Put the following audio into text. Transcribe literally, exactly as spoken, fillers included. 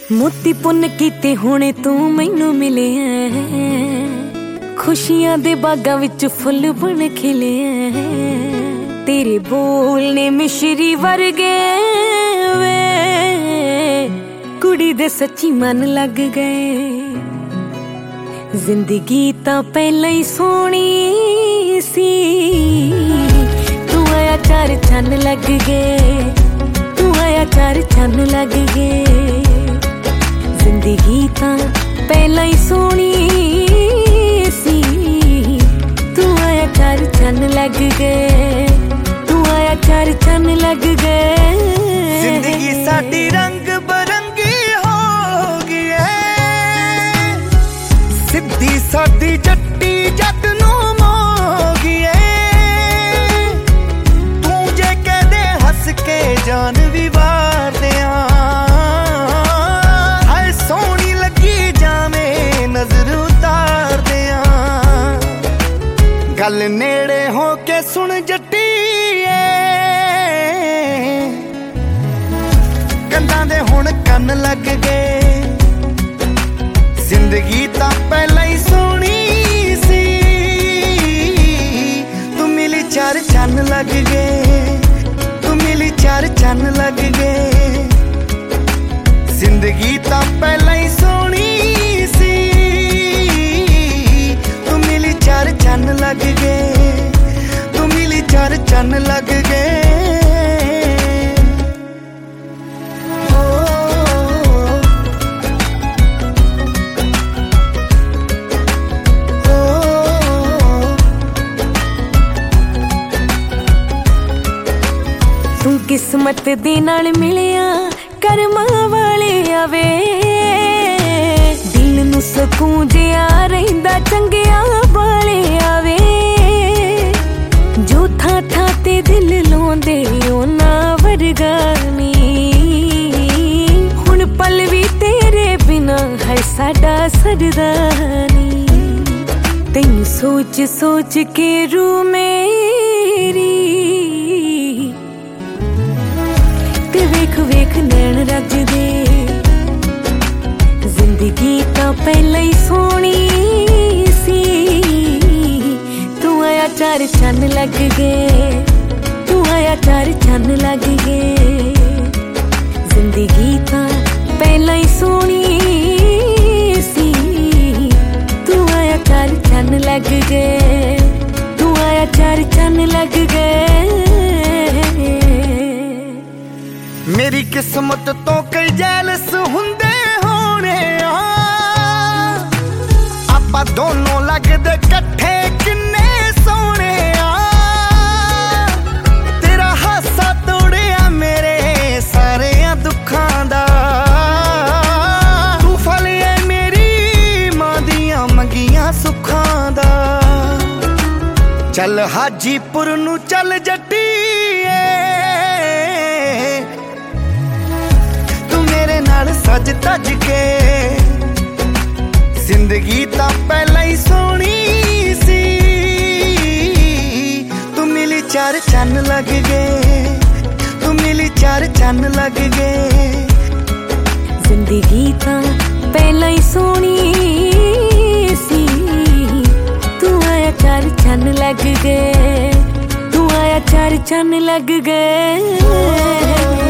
मोती पुन कीते होने तू मैनू मिले खुशियां दे बागां विच फुल बन खिले तेरे बोल ने मिश्री वर्गे वे कुड़ी दे सच्ची मन लग गए। जिंदगी तां पहले ही सोहनी सी तू आया चार चन्न लग गए तू आया चार चन्न लग गए। जिंदगी तां पहला ही सोहनी सी तू आया चार चन्न लग गए तू आया चार चन्न लग गए। जिंदगी साडी रंग बरंगी हो गई है सिद्धी साडी जट्टी जट नू मोगी है तू जे कह दे हस के जान भी वार दिया हाय सोहनी लगी जावे नजर उतार दिया गल नेड़े हो के सुन जट्टी कंधां दे हुण कन्न लग गए। जिंदगी तां पहला ही सोहनी सी तू मिली चार चन्न लग गए तू मिली चार चन्न लग गए। जिंदगी तां पहला ही सोहनी सी तू मिली चार चन्न लग गए तू मिली चार चन्न लग गए। तू किस्मत दे नाल मिलिया करमां वाले आवे दिल नू सकून जिहा रहिंदा चंगिया वाले आवे जो थां थां ते दिल लाउंदे ओना वर्गा नी हुण पल भी तेरे बिना है साडा सरदा नी तैनू सोच सोच के रूह मेरी वेख वेख नैन रजदे। जिंदगी तां पहला ही सोहनी सी तू आया चार चन्न लग गए तू आया चार चन्न लग गए। जिंदगी तां पहला ही सोहनी सी तू आया चार चन्न लग गए तू आया चार चन्न लग गए। मेरी किस्मत तो कई जैलस हुंदे होने आपां दोनों लगदे कट्ठे किन्ने सोहणे तेरा हासा तोड़िया मेरे सारे दुखां दा तू फलिया मेरी मां दियां मंगियां सुखां दा। चल हाजीपुर नू चल जट्टी सज तज के जिंदगी तां पहला ही सोहनी सी तू मिली चार चन्न लग गए तू मिली चार चन्न लग गए। जिंदगी तां पहला ही सोहनी सी तू आया चार चन्न लग गए तू आया चार चन्न लग गए।